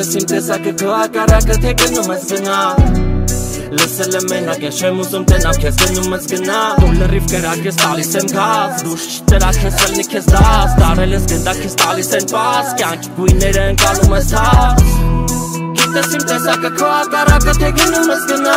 Գիտես իմ տեսակը քո ակարակը թե գնում ես գնա Լսել եմ մենակ ես չեմ ուզում տենամ քեզ գնում ես գնա Դու լրիվ կրակ ես տալիս եմ գազ Դուշ չտրակ ես ելնի քեզ դաս Դարել ես գնդակ ես տալիս են պաս Կյանքի գույները ընկալում ես հաց Գիտես իմ տեսակը քո ակարակը թե գնում ես գնա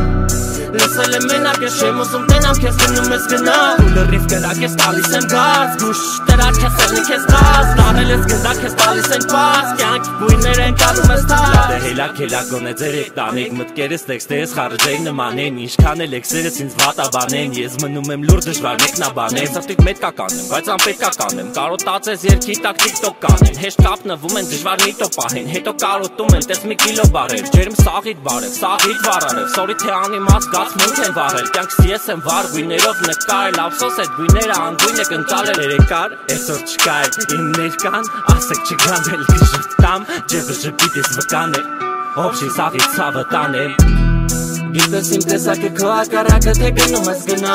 Լսել եմ մենակ ես չեմ ուզում տենամ քեզ գնում ես գնա Դու լրիվ կրակ ես տալիս եմ գազ Դուշ չտրակ ես ելնի քեզ դաս Դարել ես գնդակ ես տալիս են պաս Կյանքի գույները ընկալում ես հաց Հելակ գոնե ձեր եք տանեք Մտքերս տեքստերս խարժեին նմանեն Ինչքան էլ էքսերս ինձ վատաբանեն Ես մնում եմ լուր դժվար մեկնաբանեն Սրտիկ մետկա կանեմ, բայց անպետքա կանեմ Կարոտած ես երկի տակ տիկտոկ կանեն Հեշտ կապնվում են դժվար միտո պահեն Հետո կարոտում են տես մի կիլո բարև Ջերմ սաղիտ բարև, սաղիտ վարարև Սորի թե անիմաց գաց մունք են վարել Կյանքս ես եմ վար գույներով նկարել Ափսոս էդ գույները անգույն եք ընկալել Երեկար, այսօր չկա է իմ ներկան Ասեք չգամ էլ կժպտամ Ջեբը ժպիտիս վկան է Օբշի սաղիտ ցավը տանել Գիտես իմ տեսակը քո ակարակը թե գնում ես գնա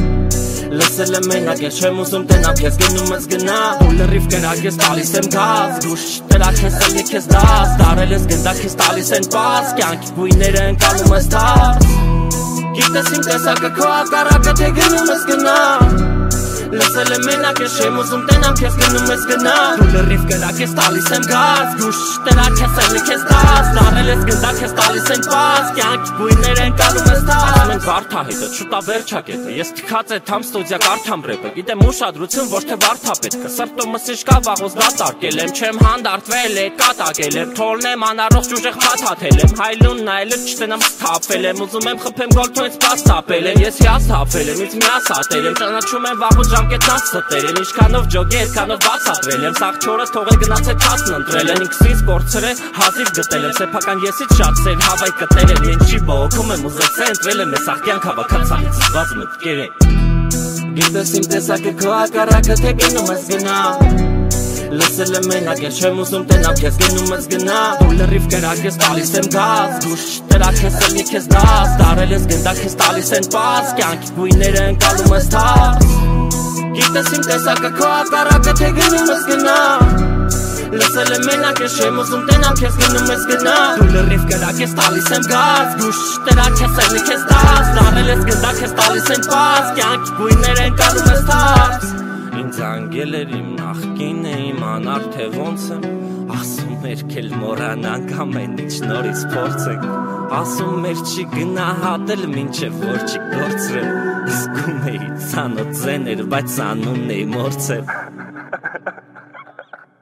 Լսել եմ մենակ ես չեմ ուզում տենամ քեզ գնում ես գնա Դու լրիվ կրակ ես տալիս եմ գազ Դուշ չտրակ ես ելնի քեզ դաս Դարել ես գնդակ ես տալիս են պաս Կյանքի գույները ընկալում ես հաց Գիտես իմ տեսակը քո ակարակը թե գնում ես գնա Լսել եմ մենակ ես չեմ ուզում տենամ քեզ գնում ես գնա Դու լրիվ կրակ ես տալիս եմ գազ Դուշ չտրակ ես ելնի քեզ դաս Դարել ես գնդակ ես տալիս են պաս Կյանքի գույները ընկալում ես հաց Մենք վարդահետը, շուտա վերջակետը Ես թքած է թամ ստուդիա կարդամ ռեպը Գիտեմ ուշադրություն ոչ թե վարդա պետքը Սրտումս իշկա վաղոց դատարկել եմ Չեմ հանդարտվել է կատակել եմ Թոլնեմ անառողջ ուժեղ փաթաթել եմ Հայլուն նայելը չտենամ սթափվել եմ Ուզում եմ խփեմ գոլ թույց պաս տապել եմ Ես հիասթափել եմ, ինձ միասատել եմ Ճանաչում եմ վաղոց ժամկետանց ստել եմ Ինչքանով ջոգի, այդքանով բացատրել եմ Սաղ չորը թողել գնացել թացն ընտրել են Ինքսից կորցրել է, հազիվ գտել եմ Սեփական եսից շատ սեր հավայ կտել եմ Ինչ չի բողոքում եմ ուզեցել ընտրել եմ Ես աղկյան հավաքացանից զված մտքեր են Գիտես իմ տեսակը քո ակարակը թե գնում ես գնա Լսել եմ մենակ ես չեմ ուզում տենամ քեզ գնում ես գնա Դու լրիվ կրակ ես տալիս եմ գազ Դուշ չտրակ ես ելնի քեզ դաս Դարել ես գնդակ ես տալիս են պաս Կյանքի գույները ընկալում ես հաց Գիտես իմ տեսակը քո ակարակը թե գնում ես գնա Լսել եմ մենակ ես չեմ ուզում տենամ քեզ գնում ես գնա Դու լրիվ կրակ ես տալիս եմ գազ Դուշ չտրակ ես ելնի քեզ դաս Դարել ես գնդակ ես տալիս են պաս Կյանքի գույները ընկալում ես հաց Ինձ անգել էր իմ նախկինը իմանար թե ոնց եմ Ասում էր կել մորանանք ամեն ինչ նորից փորձենք Ասում էր չի գնահատել մինչև որ չի կորցրել Զգում էի ցանոթ զեներ բայց անունն էի մորցել